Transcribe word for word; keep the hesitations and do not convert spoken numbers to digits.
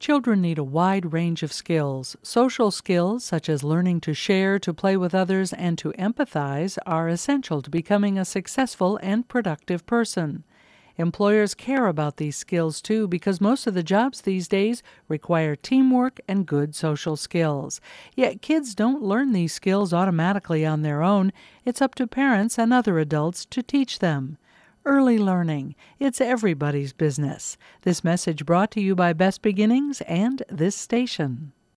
Children need a wide range of skills. Social skills, such as learning to share, to play with others, and to empathize, are essential to becoming a successful and productive person. Employers care about these skills too because most of the jobs these days require teamwork and good social skills. Yet kids don't learn these skills automatically on their own. It's up to parents and other adults to teach them. Early learning. It's everybody's business. This message brought to you by Best Beginnings and this station.